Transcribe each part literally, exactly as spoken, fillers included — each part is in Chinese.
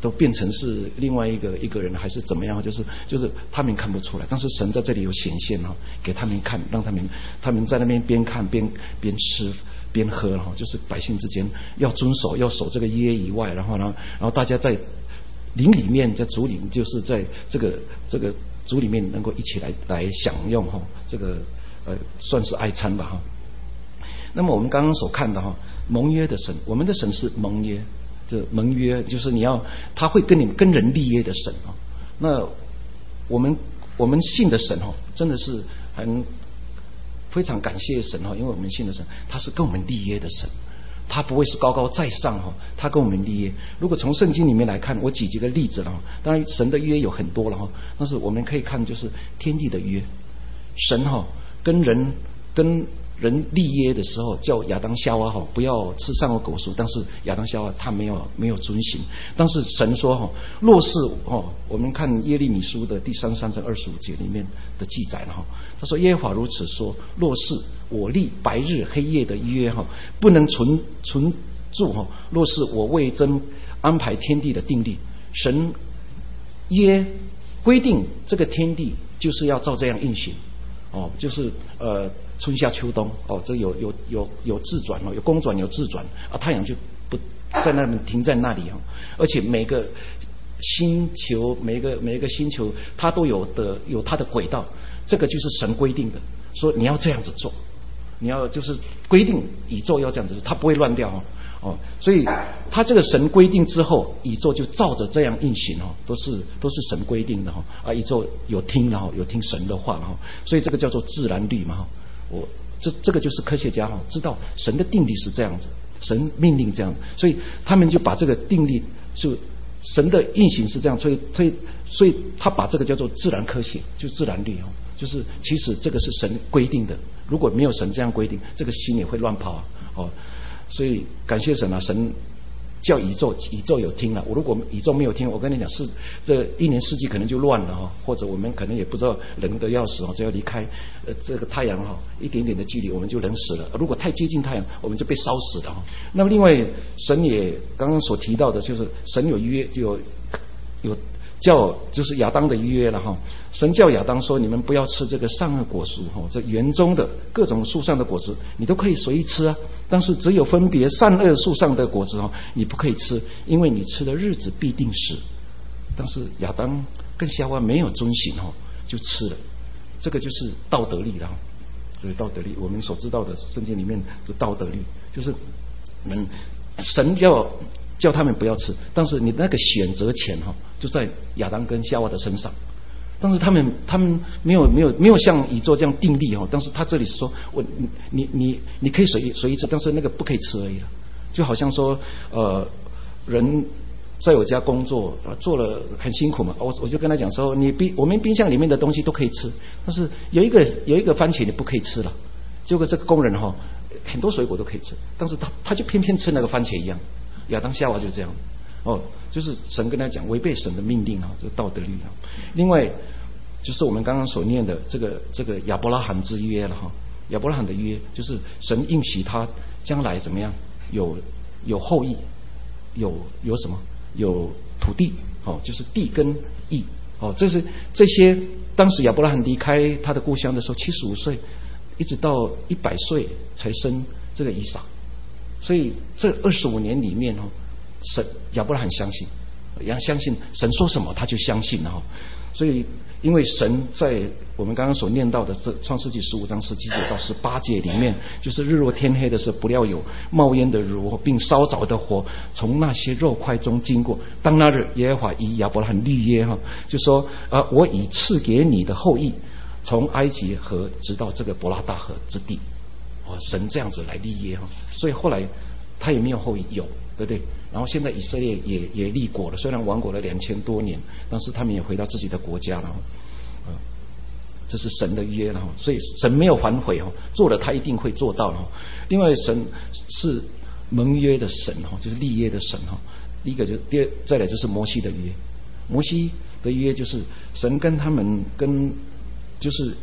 都变成是另外一个一个人，还是怎么样？就是就是他们看不出来，但是神在这里有显现哈，给他们看，让他们他们在那边边看边边吃边喝哈，就是百姓之间要遵守要守这个约以外，然后呢，然后大家在灵里面在主里，就是在这个这个主里面能够一起来来享用哈，这个呃算是爱餐吧哈。那么我们刚刚所看的哈，盟约的神，我们的神是盟约。这盟约就是你要，他会跟你跟人立约的神啊。那我们我们信的神哦，真的是很非常感谢神哈，因为我们信的神，他是跟我们立约的神，他不会是高高在上哈，他跟我们立约。如果从圣经里面来看，我举几个例子了哈。当然神的约有很多了哈，但是我们可以看就是天地的约，神哈跟人跟人立约的时候，叫亚当夏娃哈不要吃善恶果树，但是亚当夏娃他没有没有遵行。但是神说哈，若是哦，我们看耶利米书的第三三章二十五节里面的记载了哈，他说耶和华如此说，若是我立白日黑夜的约哈，不能存存住哈，若是我为真安排天地的定律，神约规定这个天地就是要照这样运行。哦，就是呃春夏秋冬哦，这有有有有自转哦，有公转有自转啊，太阳就不在那边停在那里哦，而且每个星球每个每一个星球它都有的有它的轨道，这个就是神规定的，说你要这样子做，你要就是规定宇宙要这样子做，它不会乱掉哦。哦，所以他这个神规定之后，宇宙就照着这样运行哦，都是都是神规定的哈、哦、啊，宇宙有听然后有听神的话哈、哦，所以这个叫做自然律嘛哈、哦。我这这个就是科学家哈、哦、知道神的定律是这样子，神命令这样，所以他们就把这个定律就神的运行是这样，所以所以所以他把这个叫做自然科学，就自然律哦，就是其实这个是神规定的，如果没有神这样规定，这个心也会乱跑啊哦。所以感谢神啊，神叫宇宙，宇宙有听了。我如果宇宙没有听，我跟你讲，是这一年四季可能就乱了哈，或者我们可能也不知道人的要死哦，只要离开呃这个太阳哈一点点的距离，我们就人死了。如果太接近太阳，我们就被烧死了哈。那么另外，神也刚刚所提到的，就是神有约，就有有叫就是亚当的约了哈。神叫亚当说，你们不要吃这个善恶果树哈，这园中的各种树上的果子你都可以随意吃啊，但是只有分别善恶树上的果子哈，你不可以吃，因为你吃的日子必定死。但是亚当跟夏娃没有遵行哈，就吃了，这个就是道德律了。这个道德律，我们所知道的圣经里面的道德律，就是我们神叫叫他们不要吃，但是你那个选择权哈，就在亚当跟夏娃的身上。但是他们他们没有没有没有像宇宙这样定力哦，但是他这里是说我你你你可以随意随意吃，但是那个不可以吃而已了。就好像说呃人在我家工作做了很辛苦嘛，我我就跟他讲说，你冰我们冰箱里面的东西都可以吃，但是有一个有一个番茄你不可以吃了。结果这个工人哈、哦、很多水果都可以吃，但是他他就偏偏吃那个番茄一样。亚当夏娃就这样哦，就是神跟他讲违背神的命令啊，这个道德律啊。另外就是我们刚刚所念的这个这个亚伯拉罕之约了哈，亚伯拉罕的约就是神应许他将来怎么样有有后裔，有有什么有土地哦，就是地跟义哦，这是这些当时亚伯拉罕离开他的故乡的时候七十五岁，一直到一百岁才生这个以撒。所以这二十五年里面哦，神亚伯拉罕相信，要相信神说什么他就相信了哈。所以因为神在我们刚刚所念到的这创世纪十五章十七节到十八节里面，就是日落天黑的时候，不料有冒烟的炉并烧着的火从那些肉块中经过。当那日耶和华以亚伯拉罕立约哈，就说啊，我已赐给你的后裔从埃及河直到这个伯拉大河之地。哦，神这样子来立约哈，所以后来他也没有后裔，有对不对？然后现在以色列也也立国了，虽然亡国了两千多年，但是他们也回到自己的国家了。嗯，这是神的约了，所以神没有反悔哈，做了他一定会做到了。另外，神是盟约的神哈，就是立约的神哈。第一个就第二，再来就是摩西的约，摩西的约就是神跟他们跟就是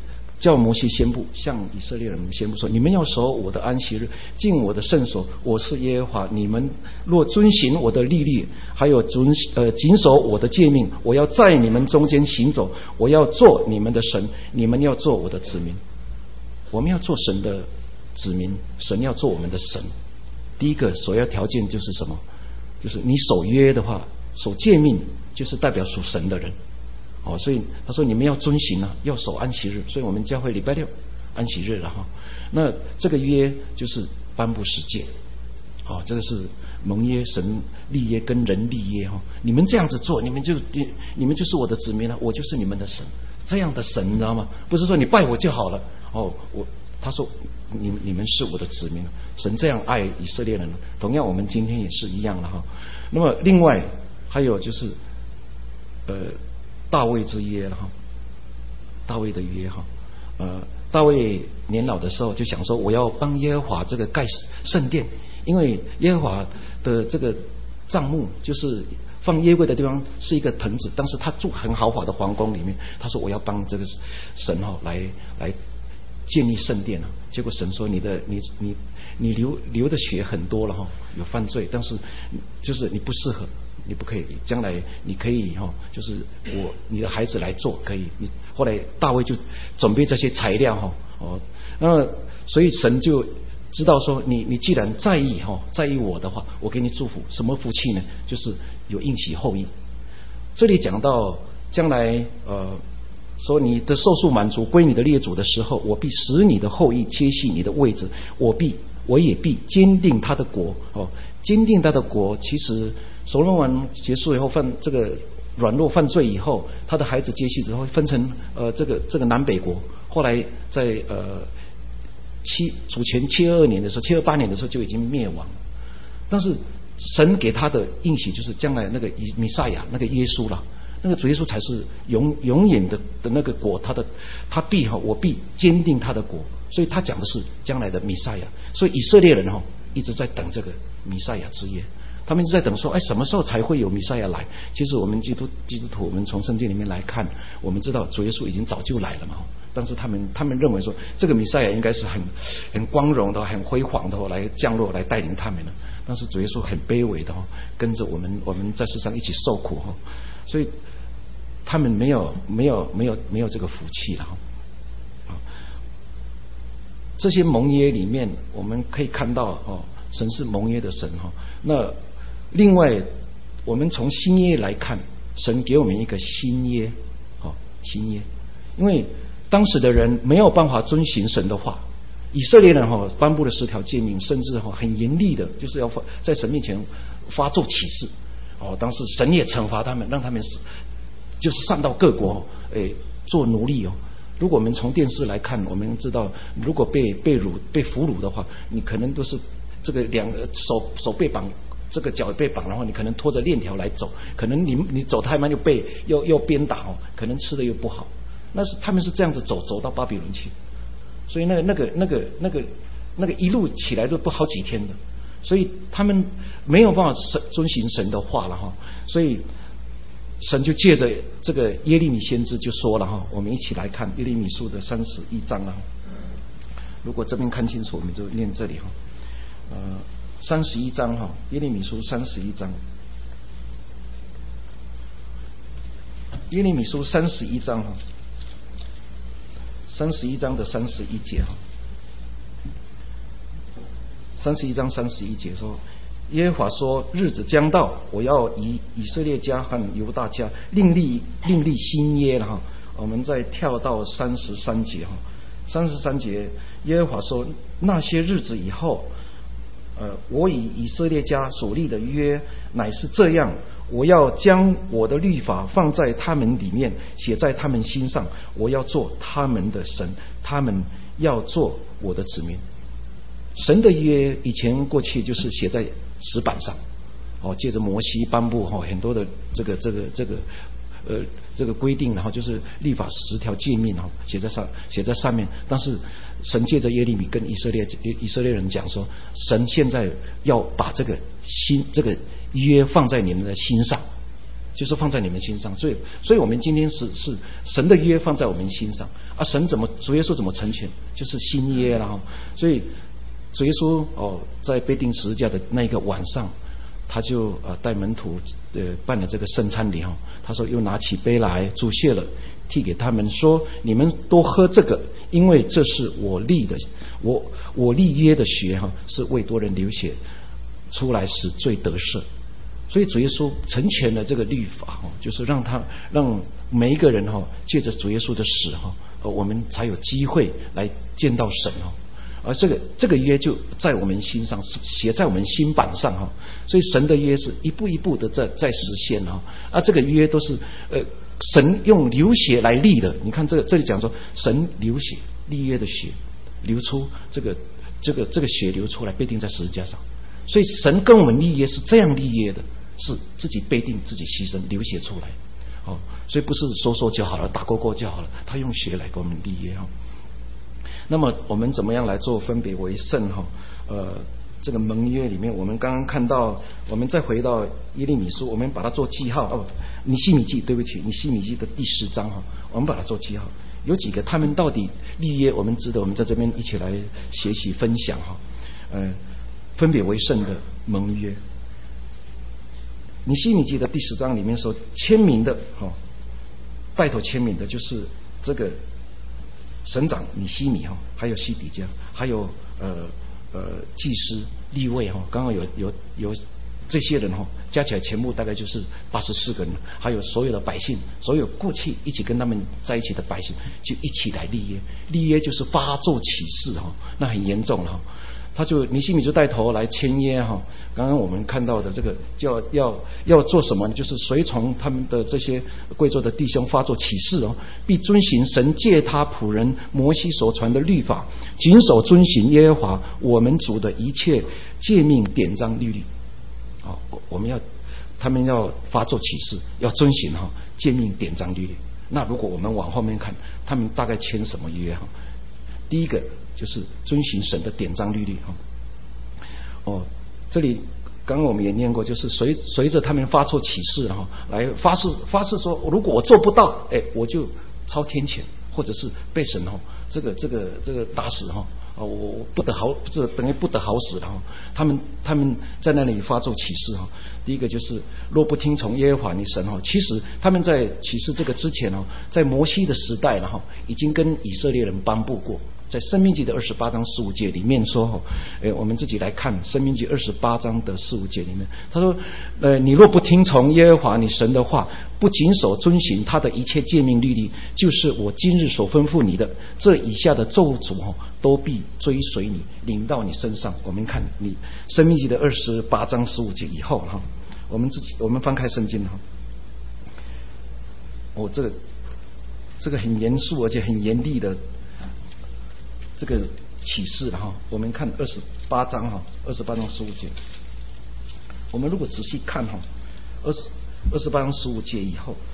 叫摩西宣布，向以色列人宣布说：你们要守我的安息日，进我的圣所，我是耶和华。你们若遵行我的律例，还有遵呃谨守我的诫命，我要在你们中间行走，我要做你们的神，你们要做我的子民。我们要做神的子民，神要做我们的神。第一个首要条件就是什么？就是你守约的话，守诫命就是代表属神的人。哦，所以他说你们要遵行啊，要守安息日。所以我们教会礼拜六安息日了哈。那这个约就是颁布十诫。哦，这个是盟约，神立约跟人立约哈。你们这样子做，你们就你们就是我的子民了，我就是你们的神。这样的神你知道吗？不是说你拜我就好了。哦，我他说你你们是我的子民，神这样爱以色列人，同样我们今天也是一样的哈。那么另外还有就是呃大卫之约了哈，大卫的约哈，呃大卫年老的时候就想说，我要帮耶和华这个盖圣殿，因为耶和华的这个帐幕就是放约柜的地方是一个棚子，但是他住很豪华的皇宫里面，他说我要帮这个神哈来来建立圣殿啊。结果神说你的你你你流流的血很多了哈，有犯罪，但是就是你不适合，你不可以，将来你可以哈，就是我你的孩子来做可以。你后来大卫就准备这些材料哈哦，那所以神就知道说你你既然在意哈在意我的话，我给你祝福，什么福气呢？就是有应许后裔。这里讲到将来呃。说你的寿数满足归你的列祖的时候，我必使你的后裔接续你的位置，我必我也必坚定他的国。哦，坚定他的国，其实所罗门结束以后犯这个软弱犯罪以后，他的孩子接续之后分成呃这个这个南北国，后来在呃七主前七二二年的时候，七二八年的时候就已经灭亡。但是神给他的应许就是将来那个弥赛亚那个耶稣了。那个主耶稣才是永永远的的那个国，他的他必哈，我必坚定他的国，所以他讲的是将来的弥赛亚。所以以色列人哈一直在等这个弥赛亚之约，他们一直在等说，哎，什么时候才会有弥赛亚来？其实我们基督基督徒，我们从圣经里面来看，我们知道主耶稣已经早就来了嘛。但是他们他们认为说，这个弥赛亚应该是很很光荣的、很辉煌的来降落来带领他们的。但是主耶稣很卑微的哈，跟着我们我们在世上一起受苦哈，所以他们没有没有没有没有这个福气了哈。这些盟约里面，我们可以看到哦，神是盟约的神哈。那另外，我们从新约来看，神给我们一个新约，哦，新约，因为当时的人没有办法遵循神的话。以色列人哈颁布了十条诫命，甚至哈很严厉的，就是要在神面前发咒起誓。哦，当时神也惩罚他们，让他们就是上到各国，哎，做奴隶哦。如果我们从电视来看，我们知道，如果被被掳、被俘虏的话，你可能都是这个两个手手被绑，这个脚被绑，然后你可能拖着链条来走，可能你你走太慢又被又又鞭打哦，可能吃的又不好。那是他们是这样子走走到巴比伦去。所以那个那个那个那个那个一路起来都不好几天的，所以他们没有办法遵循神的话了哈。所以神就借着这个耶利米先知就说了哈，我们一起来看耶利米书的三十一章啊。如果这边看清楚，我们就念这里哈。呃，三十一章哈，耶利米书三十一章，耶利米书三十一章哈。三十一章的三十一节哈，三十一章三十一节说，耶和华说：日子将到，我要以以色列家和犹大家另立另立新约了哈。我们再跳到三十三节哈，三十三节，耶和华说：那些日子以后，呃，我以以色列家所立的约乃是这样。我要将我的律法放在他们里面，写在他们心上。我要做他们的神，他们要做我的子民。神的约以前过去就是写在石板上，哦，借着摩西颁布哈很多的这个这个这个呃这个规定，然后就是律法十条诫命哈写在上写在上面。但是神借着耶利米跟以色列以色列人讲说，神现在要把这个心这个约放在你们的心上， 就是放在你们心上。所以，所以我们今天是是神的约放在我们心上啊。神怎么主耶稣怎么成全？就是新约了哈。所以主耶稣哦，在被钉十字架的那个晚上，他就呃带门徒呃办了这个圣餐礼哈。他说又拿起杯来，祝谢了，递给他们说：你们多喝这个，因为这是我立的，我我立约的血哈，是为多人流血出来使罪得赦。所以主耶稣成全了这个律法哈，就是让他让每一个人哈，借着主耶稣的死哈，我们才有机会来见到神哈。而这个这个约就在我们心上，写在我们心板上哈。所以神的约是一步一步的在在实现哈。啊，这个约都是呃神用流血来立的。你看这个这里讲说，神流血立约的血流出，这个这个这个血流出来被钉在十字架上。所以神跟我们立约是这样立约的，是自己被钉自己牺牲流血出来哦。所以不是说说就好了，打过过就好了，他用血来跟我们立约哈。那么我们怎么样来做分别为圣哈？呃，这个盟约里面，我们刚刚看到，我们再回到耶利米书，我们把它做记号哦。尼希米记，对不起，尼希米记的第十章哈，我们把它做记号。有几个他们到底立约，我们值得我们在这边一起来学习分享哈。呃，分别为圣的盟约，尼希米记的第十章里面说签名的哈，带头签名的就是这个省长尼希米哈，还有西底家，还有呃呃祭司利未哈，刚刚有有有这些人哈，加起来全部大概就是八十四个人，还有所有的百姓，所有过去一起跟他们在一起的百姓，就一起来立约。立约就是发作起誓哈，那很严重了哈。他就尼希米就带头来签约哈。刚刚我们看到的这个叫要要做什么呢？就是随从他们的这些贵族的弟兄发作起誓哦，必遵行神借他仆人摩西所传的律法，谨守遵行耶和华我们主的一切诫命典章律例。啊，我们要他们要发作起誓，要遵行哈诫命典章律例。那如果我们往后面看，他们大概签什么约哈？第一个就是遵行神的典章律例哈。哦，这里刚刚我们也念过，就是随随着他们发出起誓哈，来发誓发誓说，如果我做不到，哎，我就超天谴，或者是被神哈这个这个这个打死哈。哦，我不得好，这等于不得好死了哈。他们他们在那里发作起誓哈。第一个就是若不听从耶和华你神哈，其实他们在起誓这个之前哦，在摩西的时代了哈，已经跟以色列人颁布过。在申命记的二十八章十五节里面说哈，哎，我们自己来看申命记二十八章的十五节里面，他说，呃，你若不听从耶和华你神的话，不谨守遵行他的一切诫命律例，就是我今日所吩咐你的，这以下的咒诅哈，都必追随你，临到你身上。我们看你申命记的二十八章十五节以后哈，我们自己我们翻开圣经哈，哦，这个这个很严肃而且很严厉的这个启示了哈。我们看二十八章哈，二十八章十五节，我们如果仔细看哈，二十二十八章十五节以后，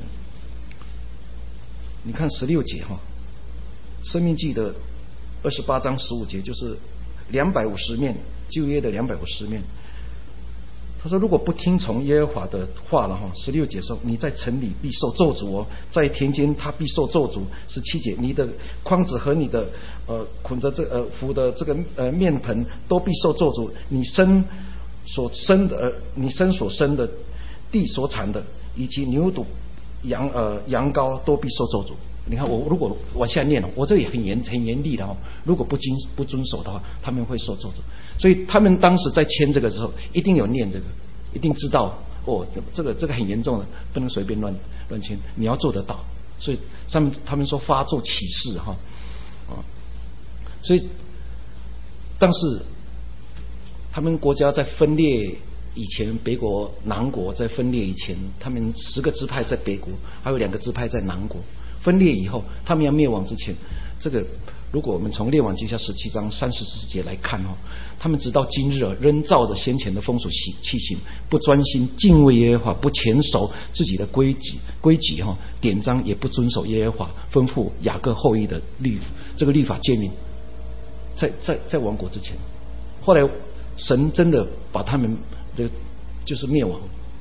你看十六节哈，申命记的二十八章十五节就是两百五十面旧约的两百五十面。他说：“如果不听从耶和华的话了哈，十六节说你在城里必受咒诅哦，在田间他必受咒诅。十七节，你的筐子和你的呃捆着这呃浮的这个呃面盆都必受咒诅。你生所生的呃你生所生的地所产的以及牛犊羊呃羊羔都必受咒诅。”你看我如果往下念了，我这也很严很严厉的哦。如果不遵不遵守的话，他们会受咒诅。所以他们当时在签这个时候，一定有念这个，一定知道哦，这个这个很严重的，不能随便乱乱签，你要做得到。所以他们他们说发作起誓哈啊，所以但是他们国家在分裂以前，北国南国在分裂以前，他们十个支派在北国，还有两个支派在南国。分裂以后，他们要灭亡之前，这个如果我们从列王记下十七章三十四节来看哦，他们直到今日啊，仍照着先前的风俗气行，不专心敬畏耶和华，不虔守自己的规矩规矩哈典章，也不遵守耶和华吩咐雅各后裔的律这个律法诫命，在在在亡国之前，后来神真的把他们的就是灭亡，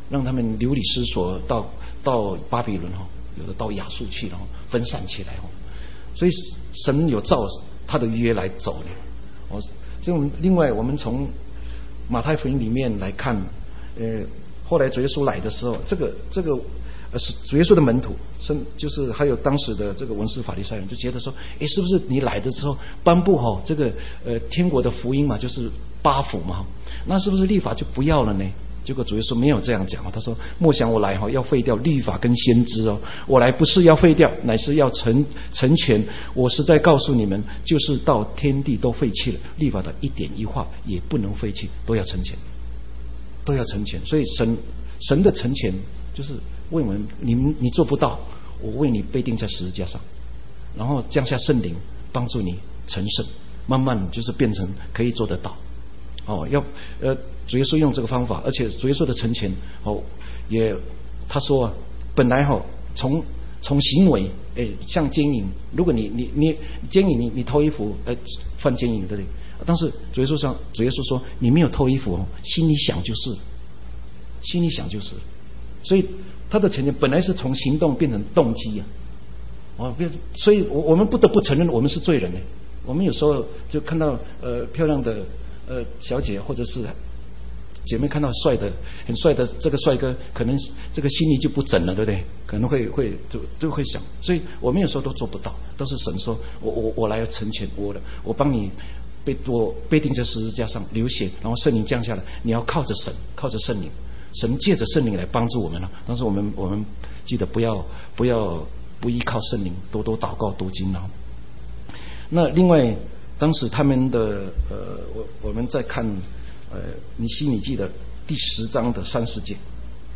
让他们流离失所，到到巴比伦哈，有的到亚述去了，分散起来哈。所以神有照他的约来走呢。哦，所以我们另外我们从马太福音里面来看，呃，后来主耶稣来的时候，这个这个呃是主耶稣的门徒，是就是还有当时的这个文士法利赛人就觉得说，哎，是不是你来的时候颁布哈这个呃天国的福音嘛，就是八福嘛，那是不是律法就不要了呢？结果主耶稣没有这样讲，他说：“莫想我来哈要废掉律法跟先知哦，我来不是要废掉，乃是要成成全。我实在告诉你们，就是到天地都废弃了，律法的一点一画也不能废弃，都要成全，都要成全。所以神神的成全就是为我们，你们你做不到，我为你被钉在十字架上，然后降下圣灵帮助你成圣，慢慢就是变成可以做得到。”哦，要呃，主耶稣用这个方法，而且主耶稣的成全哦，也他说啊，本来哈、哦、从从行为，哎，像奸淫，如果你你你奸淫，你你偷衣服，呃，犯奸淫对不对？但是主耶稣说，主耶稣说你没有偷衣服哦，心里想就是，心里想就是，所以他的成全本来是从行动变成动机啊，哦，所以我我们不得不承认我们是罪人呢。我们有时候就看到呃漂亮的。呃，小姐或者是姐妹看到帅的、很帅的这个帅哥，可能这个心里就不整了，对不对？可能会会就就会想，所以我们有时候都做不到，都是神说，我我我来成全我的，我帮你被我被钉在十字架上流血，然后圣灵降下来，你要靠着神，靠着圣灵，神借着圣灵来帮助我们了。但是我们我们记得不要不要不依靠圣灵，多多祷告读经啊。那另外。当时他们的呃，我我们在看呃，尼希米记的第十章的三十节，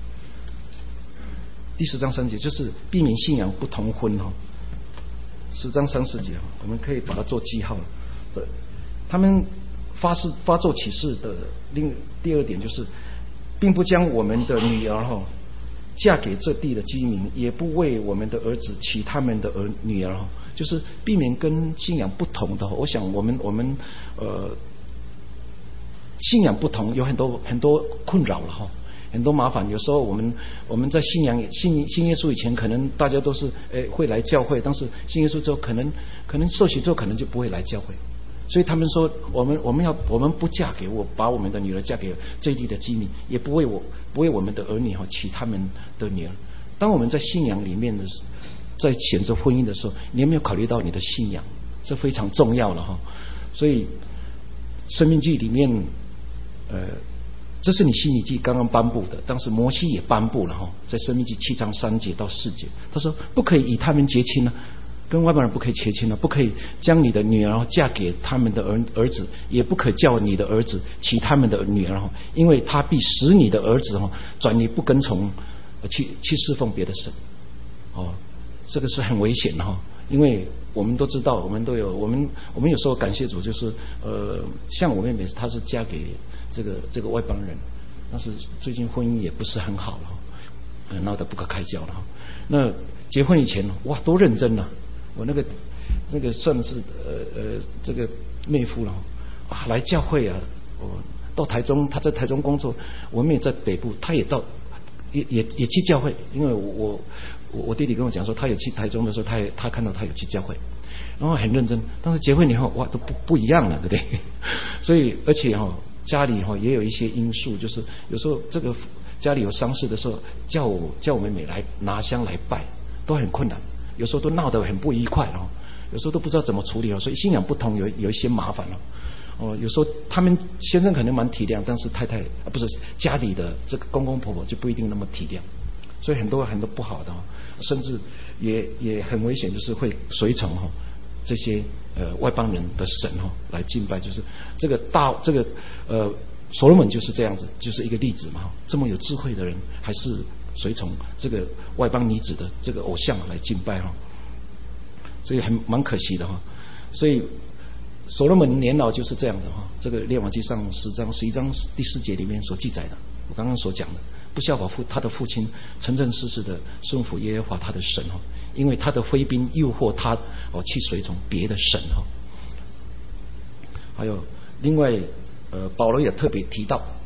第十章三十节就是避免信仰不同婚哈、哦，十章三十节我们可以把它做记号了。对，他们发誓发咒起誓的另第二点就是，并不将我们的女儿哈、哦、嫁给这地的居民，也不为我们的儿子娶他们的儿女儿哈。就是避免跟信仰不同的，我想我们我们呃信仰不同有很多很多困扰了哈，很多麻烦。有时候我们我们在信仰信信耶稣以前，可能大家都是诶会来教会，但是信耶稣之后，可能可能受洗之后，可能就不会来教会。所以他们说，我们我们要我们不嫁给我，把我们的女儿嫁给这地的居民，也不为我不为我们的儿女哈娶他们的女儿。当我们在信仰里面的时，在选择婚姻的时候，你有没有考虑到你的信仰？这非常重要了哈。所以申命记里面，呃，这是你申命记刚刚颁布的，当时摩西也颁布了哈，在申命记七章三节到四节，他说不可以以他们结亲呢、啊，跟外邦人不可以结亲了、啊，不可以将你的女儿嫁给他们的儿儿子，也不可叫你的儿子娶他们的女儿哈，因为他必使你的儿子哈转离不跟从，去去侍奉别的神，哦。这个是很危险的哈，因为我们都知道，我们都有我们我们有时候感谢主，就是呃，像我妹妹她是嫁给这个这个外邦人，但是最近婚姻也不是很好了，呃，闹得不可开交了哈。那结婚以前哇，多认真呐、啊！我那个那个算是呃呃这个妹夫了啊，来教会啊，我到台中，他在台中工作，我们也在北部，他也到也也也去教会，因为我。我我弟弟跟我讲说，他有去台中的时候，他也他看到他有去教会，然后很认真。但是结婚以后，哇，都不不一样了，对不对？所以而且哈、哦，家里哈、哦、也有一些因素，就是有时候这个家里有丧事的时候，叫我叫我妹妹来拿香来拜，都很困难，有时候都闹得很不愉快哦，有时候都不知道怎么处理哦，所以信仰不同有有一些麻烦了。哦，有时候他们先生可能蛮体谅，但是太太啊不是家里的这个公公婆婆就不一定那么体谅。所以很多很多不好的、哦，甚至也也很危险，就是会随从哈、哦、这些呃外邦人的神哈、哦、来敬拜，就是这个大这个呃所罗门就是这样子，就是一个例子嘛。这么有智慧的人，还是随从这个外邦女子的这个偶像来敬拜哈、哦，所以很蛮可惜的哈、哦。所以所罗门年老就是这样子哈、哦，这个列王记上十章十一章第四节里面所记载的，我刚刚所讲的。不效法父他的父亲，诚诚实实的顺服耶和华他的神哈，因为他的妃嫔诱惑他哦去随从别的神哈。还有另外呃保罗也特别提到，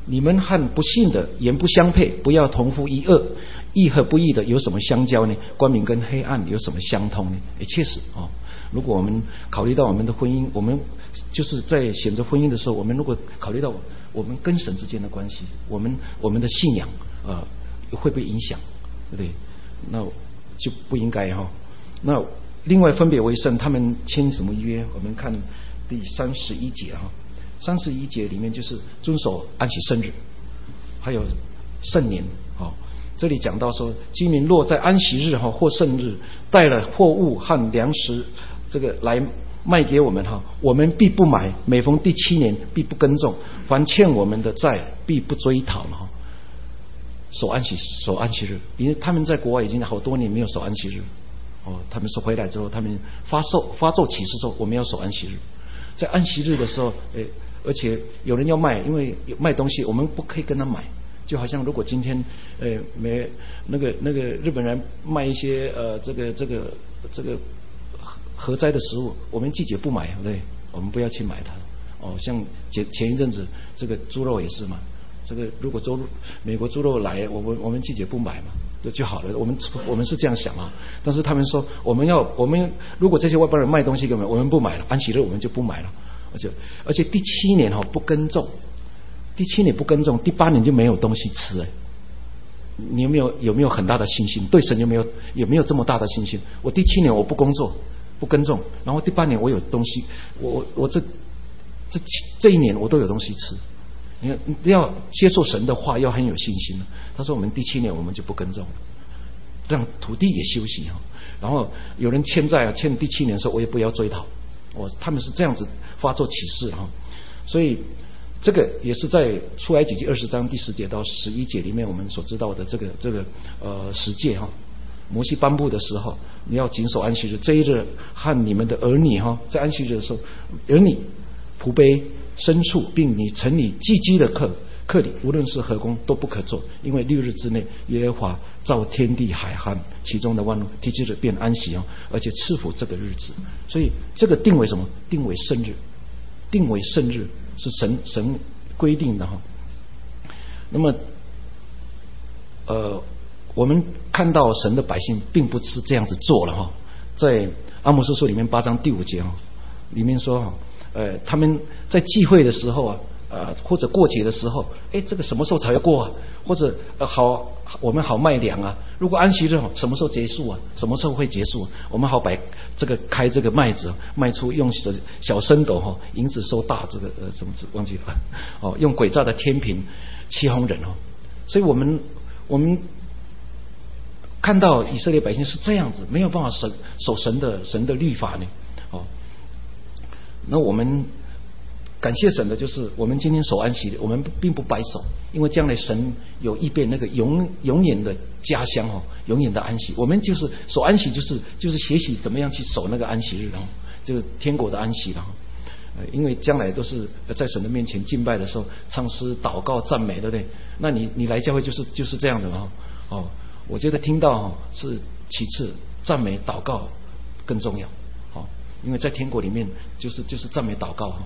你们和不信的言不相配，不要同父异恶。义和不义的有什么相交呢？光明跟黑暗有什么相通呢？也确实哦。如果我们考虑到我们的婚姻，我们就是在选择婚姻的时候，我们如果考虑到我们跟神之间的关系，我们我们的信仰呃会被影响，对不对？那就不应该哈、哦。那另外分别为圣，他们签什么约？我们看第三十一节哈、哦，三十一节里面就是遵守安息生日，还有圣年哦。这里讲到说，居民若在安息日哈或圣日带了货物和粮食，这个来卖给我们哈，我们必不买。每逢第七年，必不耕种。凡欠我们的债，必不追讨了哈。守安息，守安息日，因为他们在国外已经好多年没有守安息日哦。他们说回来之后，他们发售发奏启示说，我们要守安息日。在安息日的时候，诶，而且有人要卖，因为有卖东西，我们不可以跟他买。就好像如果今天，呃，没那个那个日本人卖一些呃这个这个这个核灾的食物，我们季节不买，对不对？我们不要去买它。哦，像前前一阵子这个猪肉也是嘛，这个如果猪美国猪肉来，我们我们季节不买嘛，就就好了。我们我们是这样想啊，但是他们说我们要我们如果这些外邦人卖东西给我们，我们不买了，安息日我们就不买了，而且而且第七年哈、哦、不耕种。第七年不耕种，第八年就没有东西吃哎。你有没有有没有很大的信心？对神有没有有没有这么大的信心？我第七年我不工作不耕种，然后第八年我有东西，我我我这这这一年我都有东西吃。你看要接受神的话要很有信心。他说我们第七年我们就不耕种了，让土地也休息哈。然后有人欠债啊，欠第七年的时候我也不要追讨。我他们是这样子发作启示哈，所以。这个也是在出埃及记二十章第十节到十一节里面我们所知道的这个这个呃十诫哈。摩西颁布的时候，你要谨守安息日，这一日和你们的儿女哈，在安息日的时候，儿女、仆婢、牲畜，并你城里寄居的客客里，无论是何工都不可做，因为六日之内，耶和华造天地海和其中的万物，第七日便安息哦，而且赐福这个日子。所以这个定为什么？定为圣日，定为圣日。是神神规定的哈。那么，呃，我们看到神的百姓并不是这样子做了哈。在阿摩司书里面八章第五节哈，里面说哈，呃，他们在聚会的时候啊，呃，或者过节的时候，哎，这个什么时候才要过啊？或者呃，好，我们好卖粮啊。如果安息日什么时候结束啊？什么时候会结束啊？我们好摆这个开这个麦子，卖出用小小升斗哈，银子收大这个呃什么字忘记了哦，用诡诈的天平欺哄人哦。所以我们我们看到以色列百姓是这样子，没有办法守守神的神的律法呢哦。那我们感谢神的就是我们今天守安息，我们并不白守，因为将来神有预备那个永永远的家乡哦，永远的安息。我们就是守安息，就是就是学习怎么样去守那个安息日哦，就是天国的安息了。呃，因为将来都是在神的面前敬拜的时候，唱诗、祷告、赞美，对不对？那你你来教会就是就是这样的嘛哦。我觉得听到哦是其次，赞美、祷告更重要哦，因为在天国里面就是就是赞美、祷告哈。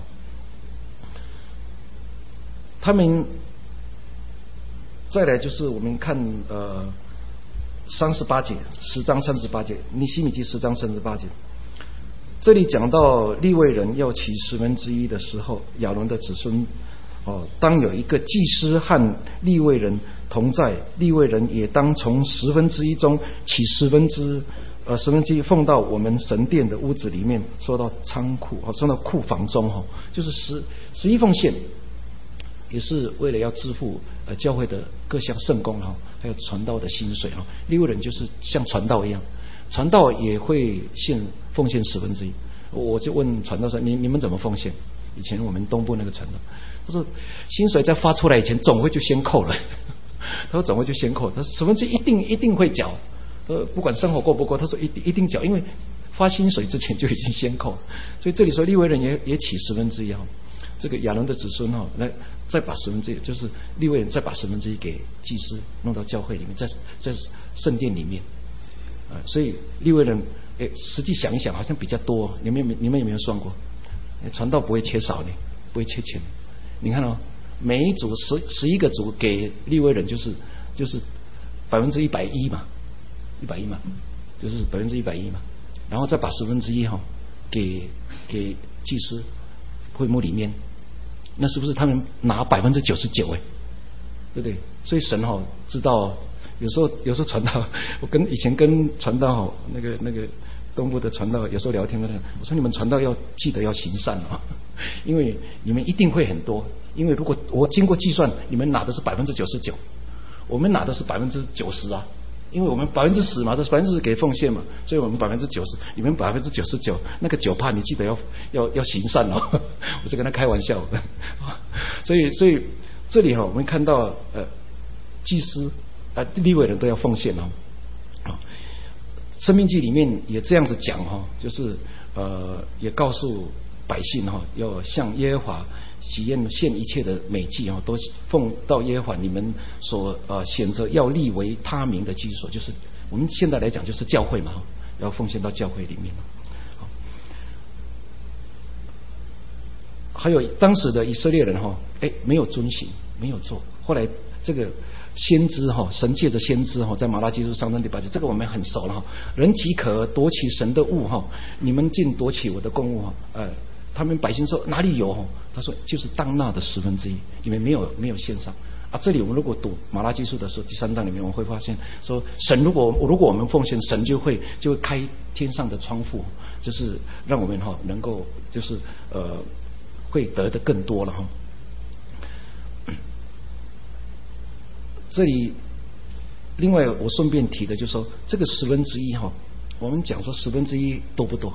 他们再来就是我们看呃三十八节，十章三十八节，尼希米记十章三十八节，这里讲到利未人要起十分之一的时候，亚伦的子孙哦，当有一个祭司和利未人同在，利未人也当从十分之一中起十分之呃十分之一，奉到我们神殿的屋子里面，说到仓库哦，说到库房中哈，就是十十一奉献。也是为了要支付呃教会的各项圣工哈，还有传道的薪水哈。利未人就是像传道一样，传道也会献奉献十分之一。我就问传道说：“你你们怎么奉献？”以前我们东部那个传道，他说薪水在发出来以前总会就先扣了。他说总会就先扣，他说十分之一一定一定会缴。呃，不管生活过不过，他说一定一定缴，因为发薪水之前就已经先扣。所以这里说利未人也也起十分之一哈。这个亚伦的子孙哈，来再把十分之一，就是利未人再把十分之一给祭司弄到教会里面，在在圣殿里面啊、呃，所以利未人诶，实际想一想好像比较多。你们有你们有没有算过？传道不会缺少呢，不会缺钱。你看哦， 每一组十十一个组给利未人就是就是百分之一百一嘛，一百一嘛，就是百分之一百一嘛，然后再把十分之一哈给给祭司会幕里面，那是不是他们拿百分之九十九哎，对不对？所以神哈知道，有时候有时候传道，我跟以前跟传道那个那个东部的传道有时候聊天，我说你们传道要记得要行善啊，因为你们一定会很多，因为如果我经过计算，你们拿的是百分之九十九，我们拿的是百分之九十啊。因为我们百分之十嘛，这百分之十给奉献嘛，所以我们百分之九十，你们百分之九十九，那个九趴你记得要要要行善哦。我是跟他开玩笑的，所以所以这里哈、哦，我们看到呃，祭司啊、呃、利未人都要奉献哦。啊，申命记里面也这样子讲哈、哦，就是呃也告诉百姓哈、哦，要向耶和华喜宴献一切的美祭啊，都奉到耶和华你们所呃选择要立为他名的居所，就是我们现在来讲就是教会嘛，要奉献到教会里面。还有当时的以色列人哈，哎没有遵行，没有做。后来这个先知哈，神借着先知哈，在马拉基书上章第八节，这个我们很熟了哈。人岂可夺取神的物哈？你们竟夺取我的供物哈？呃。他们百姓说哪里有？他说就是当纳的十分之一，你们没有没有献上啊。这里我们如果读马拉基书的时候，第三章里面我们会发现说，神如果如果我们奉献，神就会就会开天上的窗户，就是让我们哈能够就是呃会得的更多了哈。这里另外我顺便提的就是说，这个十分之一哈，我们讲说十分之一多不多？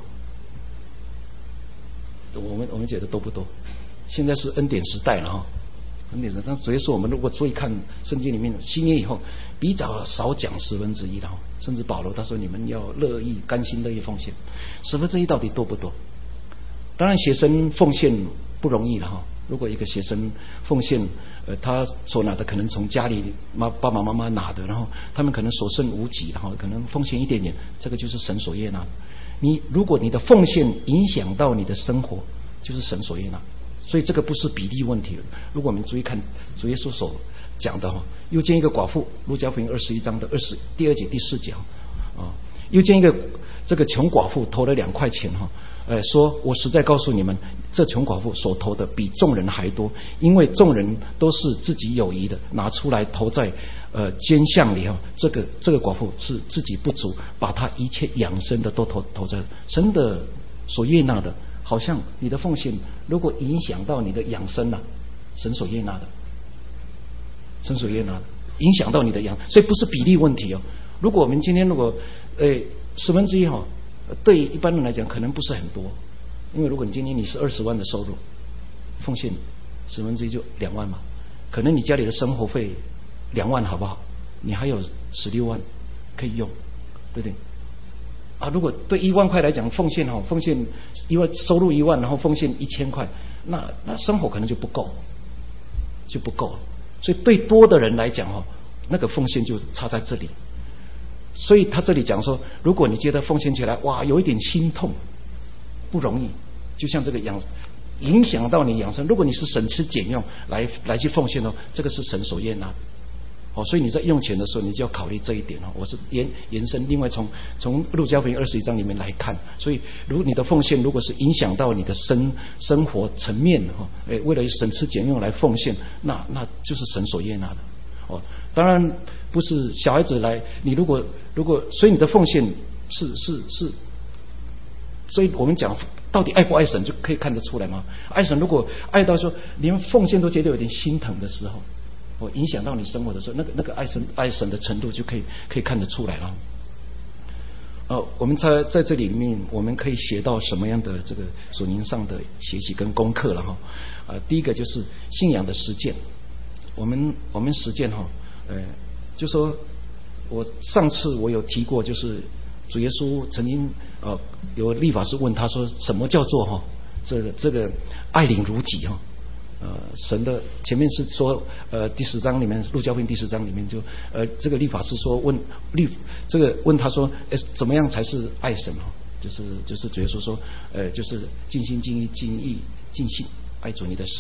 我们我们觉得多不多？现在是恩典时代了哈，恩典时代。但所以说，我们如果注意看圣经里面新约以后，比较少讲十分之一了哈。甚至保罗他说，你们要乐意、甘心乐意奉献。十分之一到底多不多？当然，学生奉献不容易了哈。如果一个学生奉献，呃，他所拿的可能从家里妈爸爸妈妈拿的，然后他们可能所剩无几，然后可能奉献一点点，这个就是神所悦纳的。你如果你的奉献影响到你的生活，就是神所悦纳，所以这个不是比例问题。如果我们注意看主耶稣所讲的哈，又见一个寡妇，路加福音二十一章的二十第二节第四节啊，又见一个这个穷寡妇投了两块钱哈，呃，说我实在告诉你们，这穷寡妇所投的比众人还多，因为众人都是自己有余的拿出来投在呃捐项里哈，这个这个寡妇是自己不足，把她一切养生的都投投在神的所悦纳的，好像你的奉献如果影响到你的养生啊，神所悦纳的，神所悦纳的，影响到你的养，所以不是比例问题哦。如果我们今天如果呃十分之一哈，对一般人来讲可能不是很多，因为如果你今天你是二十万的收入，奉献十分之一就两万嘛，可能你家里的生活费两万好不好？你还有十六万可以用，对不对？啊，如果对一万块来讲，奉献哈，奉献一万收入一万，然后奉献一千块，那那生活可能就不够，就不够了。所以对多的人来讲哈，那个奉献就差在这里。所以他这里讲说，如果你觉得奉献起来哇有一点心痛，不容易，就像这个养影响到你养生。如果你是省吃俭用来来去奉献哦，这个是神所悦纳的。哦，所以你在用钱的时候，你就要考虑这一点哦。我是延延伸，另外从从路加福音二十一章里面来看，所以如果你的奉献如果是影响到你的生生活层面哈，哎，为了省吃俭用来奉献，那那就是神所悦纳的。哦，当然不是小孩子来，你如果如果所以你的奉献是是是，所以我们讲到底爱不爱神就可以看得出来吗？爱神如果爱到说连奉献都觉得有点心疼的时候。我影响到你生活的时候，那个那个爱神爱神的程度就可以可以看得出来了。呃，我们在在这里面，我们可以学到什么样的这个属灵上的学习跟功课了哈？呃，第一个就是信仰的实践。我们我们实践哈，呃，就说我上次我有提过，就是主耶稣曾经呃有律法师问他说，什么叫做哈这个这个爱邻如己哈？呃，神的前面是说，呃，第十章里面，路加福音第十章里面就，呃，这个律法师说问律这个问他说，哎，怎么样才是爱神哈？就是就是主耶稣说，呃，就是尽心尽意尽意尽性爱主你的神。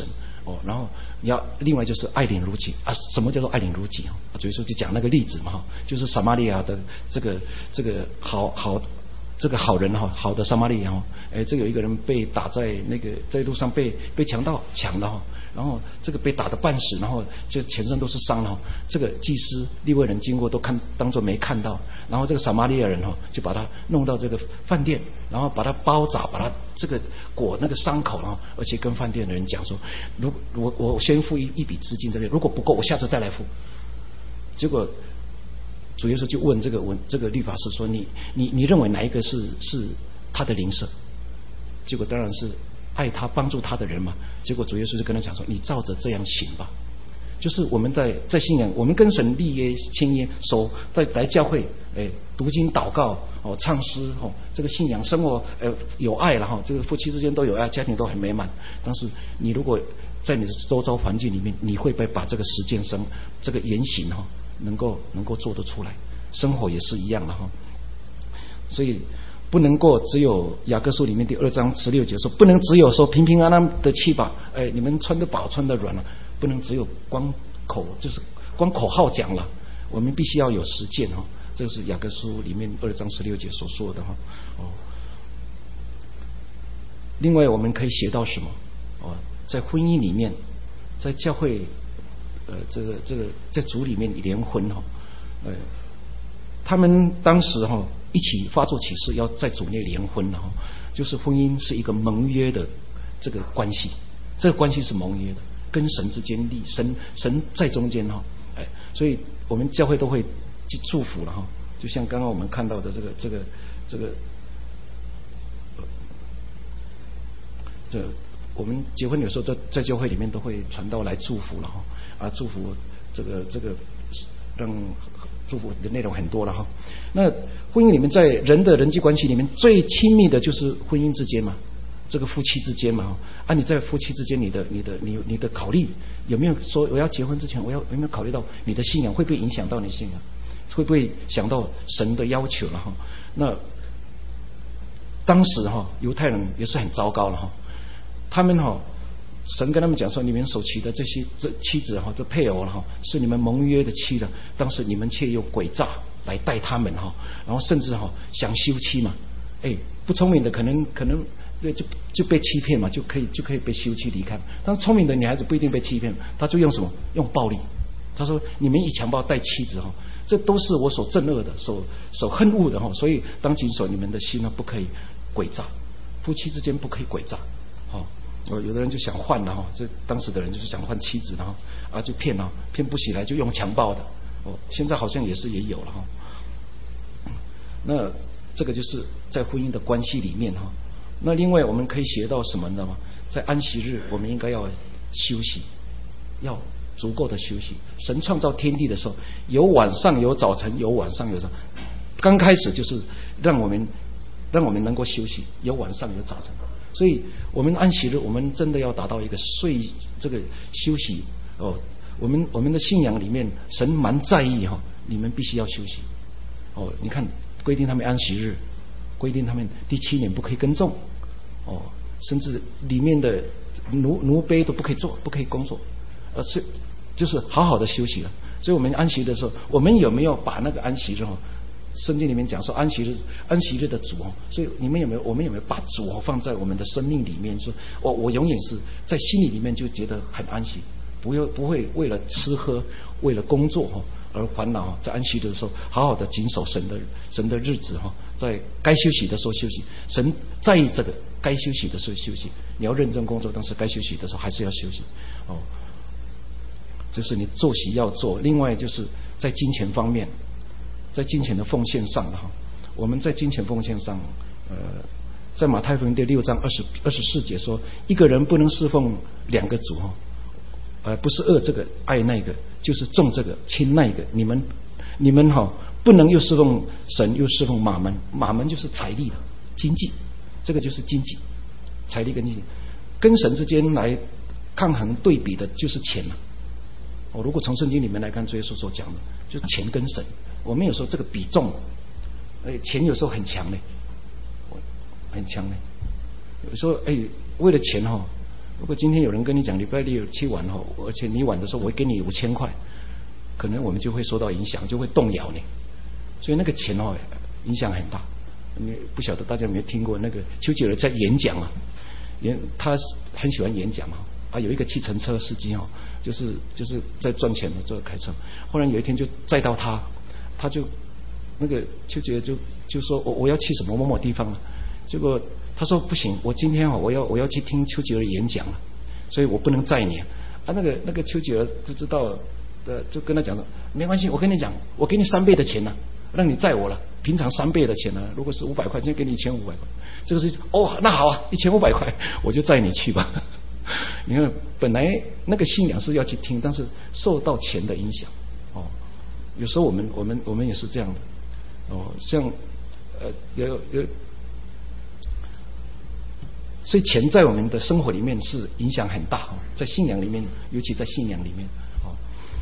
哦，然后你要另外就是爱邻如己啊。什么叫做爱邻如己啊？主耶稣就讲那个例子嘛，就是撒玛利亚的这个这个好好这个好人哈，好的撒玛利亚哈，哎，这有一个人被打在那个在路上被被强盗抢了哈，然后这个被打得半死，然后就全身都是伤哈。这个祭司利未人经过都看当作没看到，然后这个撒玛利亚人哈就把他弄到这个饭店，然后把他包扎，把他这个裹那个伤口啊，而且跟饭店的人讲说，如我我先付一一笔资金这边，如果不够我下次再来付。结果主耶稣就问这个问这个律法师说，你你你认为哪一个是是他的邻舍？结果当然是爱他帮助他的人嘛。结果主耶稣就跟他讲说，你照着这样行吧。就是我们在在信仰，我们跟神立约签约，守在来教会，哎，读经祷告哦，唱诗哦，这个信仰生活呃有爱了哈，这个夫妻之间都有爱，家庭都很美满。但是你如果在你的周遭环境里面，你会不会把这个实践生这个言行哈，能够能够做得出来？生活也是一样的哈。所以不能够只有雅各书里面第二章十六节说，不能只有说平平安安的去吧，哎，你们穿得饱穿得软了，不能只有光口就是光口号讲了，我们必须要有实践哈。这是雅各书里面二章十六节所说的哈。哦，另外我们可以学到什么？哦，在婚姻里面，在教会，呃，这个这个在主里面联婚哈，呃，他们当时哈一起发作启示要在主内联婚哈，就是婚姻是一个盟约的这个关系，这个关系是盟约的，跟神之间立，神神在中间哈，哎，所以我们教会都会去祝福了哈，就像刚刚我们看到的这个这个这个，这我们结婚有时候都在教会里面都会传道来祝福了哈，啊，祝福这个这个让祝福的内容很多了哈。那婚姻里面，在人的人际关系里面，最亲密的就是婚姻之间嘛，这个夫妻之间嘛。啊，你在夫妻之间，你的你的你你的考虑有没有说，我要结婚之前，我要有没有考虑到你的信仰会不会影响到你信仰，会不会想到神的要求了哈？那当时哈犹太人也是很糟糕了哈，他们哈。神跟他们讲说，你们所娶的这些这妻子哈，这配偶哈，是你们盟约的妻的，当时你们却用诡诈来待他们哈，然后甚至哈想休妻嘛，哎，不聪明的可能可能就就被欺骗嘛，就可以就可以被休妻离开。但是聪明的女孩子不一定被欺骗，她就用什么？用暴力。他说：你们以强暴待妻子哈，这都是我所憎恶的，所所恨恶的哈。所以当谨守你们的心呢，不可以诡诈，夫妻之间不可以诡诈，好。哦，有的人就想换了哈，这当时的人就是想换妻子，然后啊就骗了，骗不起来就用强暴的。哦，现在好像也是也有了哈。那这个就是在婚姻的关系里面哈。那另外我们可以学到什么呢？在安息日我们应该要休息，要足够的休息。神创造天地的时候，有晚上有早晨，有晚上有早。刚开始就是让我们让我们能够休息，有晚上有早晨。所以我们安息日，我们真的要达到一个睡这个休息哦。我们我们的信仰里面，神蛮在意哈，你们必须要休息哦。你看规定他们安息日，规定他们第七年不可以耕种哦，甚至里面的奴奴婢都不可以做，不可以工作，而是就是好好的休息了。所以我们安息的时候，我们有没有把那个安息日哈？圣经里面讲说安息日，安息日的主哦，所以你们有没有，我们有没有把主哦放在我们的生命里面？说，我我永远是在心里里面就觉得很安息，不会不会为了吃喝，为了工作哈而烦恼。在安息日的时候，好好的谨守神的神的日子哈，在该休息的时候休息。神在意这个，该休息的时候休息。你要认真工作，但是该休息的时候还是要休息哦。就是你作息要做。另外就是在金钱方面。在金钱的奉献上哈，我们在金钱奉献上，呃，在马太福音第六章二十二十四节说，一个人不能侍奉两个主哈，呃，不是恶这个爱那个，就是重这个轻那个。你们你们哈不能又侍奉神又侍奉马门，马门就是财力的经济，这个就是经济，财力跟经济，跟神之间来抗衡对比的就是钱了。哦，如果从圣经里面来看，主耶稣所讲的，就是钱跟神。我们有时候这个比重，哎，钱有时候很强嘞，很强嘞。有时候哎，为了钱哈， 如果今天有人跟你讲礼拜六去玩哦，而且你晚的时候我会给你五千块，可能我们就会受到影响，就会动摇你。所以那个钱哦，影响很大。你不晓得大家有没有听过那个丘吉尔在演讲啊？演他很喜欢演讲嘛。啊，有一个计程车司机哦，就是就是在赚钱的时候开车。后来有一天就载到他，他就那个丘吉尔就就说我我要去什么某某地方啊。结果他说不行，我今天哦我要我要去听丘吉尔演讲了，所以我不能载你啊。啊那个那个丘吉尔就知道呃就跟他讲了，没关系，我跟你讲，我给你三倍的钱呢、啊，让你载我了。平常三倍的钱呢、啊，如果是五百块，今天给你一千五百块。这个是哦，那好啊，一千五百块，我就载你去吧。你看，本来那个信仰是要去听，但是受到钱的影响哦。有时候我们我们我们也是这样的哦，像呃有有，所以钱在我们的生活里面是影响很大，在信仰里面，尤其在信仰里面哦。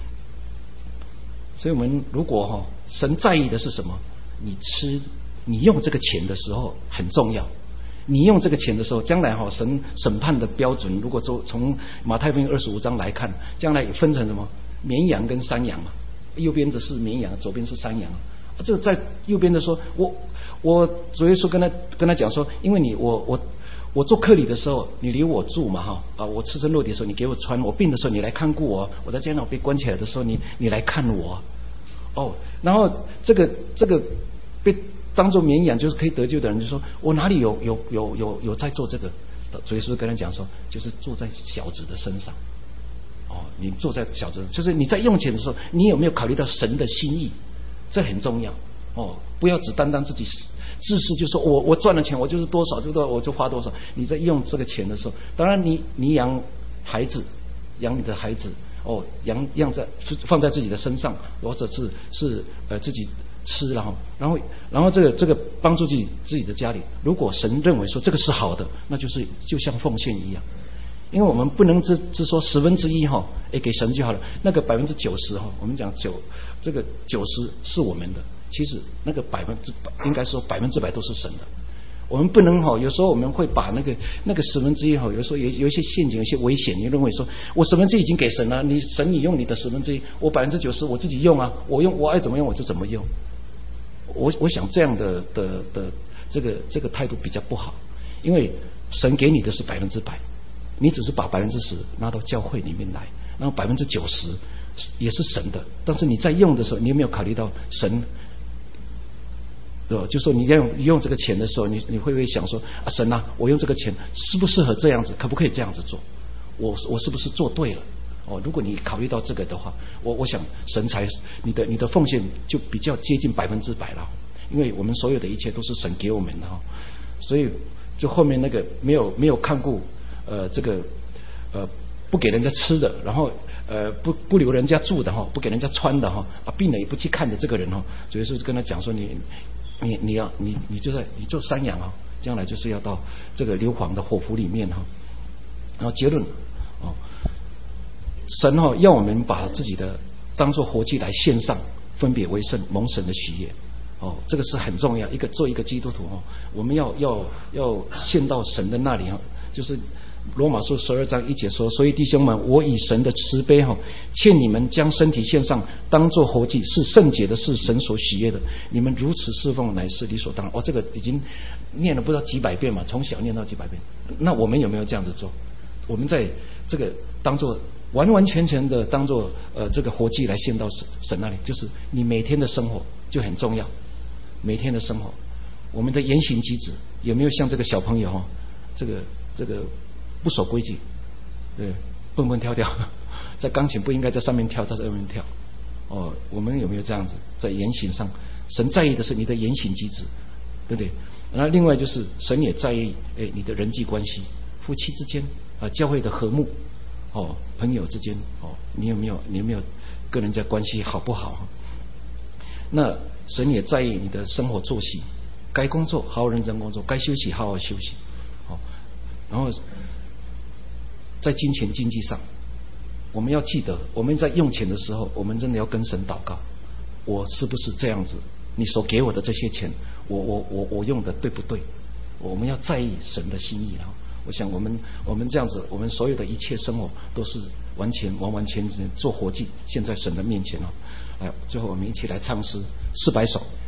所以我们如果哈、哦，神在意的是什么？你吃你用这个钱的时候很重要。你用这个钱的时候，将来哈神审判的标准，如果从从马太福音二十五章来看，将来分成什么绵羊跟山羊嘛，右边的是绵羊，左边是山羊。这个在右边的说，我我主耶稣跟他跟他讲说，因为你我我我做客旅的时候，你留我住嘛哈啊，我赤身露体的时候你给我穿，我病的时候你来看顾我，我在监牢被关起来的时候你你来看我哦，然后这个这个被当做绵羊就是可以得救的人，就说我哪里有有有有有在做这个？所以说跟他讲说，就是坐在小子的身上。哦，你坐在小子，就是你在用钱的时候，你有没有考虑到神的心意？这很重要哦，不要只单单自己自私，就说我我赚了钱，我就是多少就多少我就花多少。你在用这个钱的时候，当然你你养孩子，养你的孩子哦，养养在放在自己的身上，或者是是呃自己。吃然后然后然后这个这个帮助自己自己的家里，如果神认为说这个是好的，那就是就像奉献一样，因为我们不能只只说十分之一哈，哎给神就好了，那个百分之九十哈，我们讲九这个九十是我们的，其实那个百分之百应该说百分之百都是神的。我们不能哈，有时候我们会把那个那个十分之一哈，有时候有有一些陷阱，有一些危险。你认为说我十分之一已经给神了，你神你用你的十分之一，我百分之九十我自己用啊，我用我爱怎么用我就怎么用。我我想这样的的的这个这个态度比较不好，因为神给你的是百分之百，你只是把百分之十拿到教会里面来，然后百分之九十也是神的，但是你在用的时候，你有没有考虑到神？对吧？就说你要用用这个钱的时候，你你会不会想说啊，神啊，我用这个钱适不适合这样子？可不可以这样子做？我我是不是做对了？哦，如果你考虑到这个的话，我我想神才你的你的奉献就比较接近百分之百了，因为我们所有的一切都是神给我们的哈，所以就后面那个没有没有看顾呃这个呃不给人家吃的，然后呃不不留人家住的哈，不给人家穿的哈，啊病了也不去看的这个人哈，所以是跟他讲说你你你要你你就在你做山羊啊，将来就是要到这个硫磺的火湖里面哈，然后结论哦。神哈、哦、要我们把自己的当作活祭来献上，分别为圣，蒙神的喜悦。哦，这个是很重要。一个做一个基督徒哦，我们要要要献到神的那里哈，就是罗马书十二章一节说，所以弟兄们，我以神的慈悲哈，劝你们将身体献上，当作活祭，是圣洁的，是神所喜悦的。你们如此侍奉，乃是理所当然。哦，这个已经念了不知道几百遍嘛，从小念到几百遍。那我们有没有这样子做？我们在这个当作完完全全的当作呃这个活祭来献到神神那里，就是你每天的生活就很重要。每天的生活，我们的言行举止有没有像这个小朋友哈，这个这个不守规矩，对，蹦蹦跳跳，在钢琴不应该在上面跳，在上面跳。哦，我们有没有这样子在言行上？神在意的是你的言行举止，对不对？然后另外就是神也在意哎你的人际关系，夫妻之间啊，教会的和睦。哦，朋友之间哦，你有没有你有没有跟人家关系好不好？那神也在意你的生活作息，该工作好好认真工作，该休息好好休息。哦，然后在金钱经济上，我们要记得，我们在用钱的时候，我们真的要跟神祷告，我是不是这样子？你所给我的这些钱，我我我我用的对不对？我们要在意神的心意啊。 我想我们我们这样子，我们所有的一切生活都是完全完完全全做活祭，献在神的面前哦。哎，最后我们一起来唱诗四百首。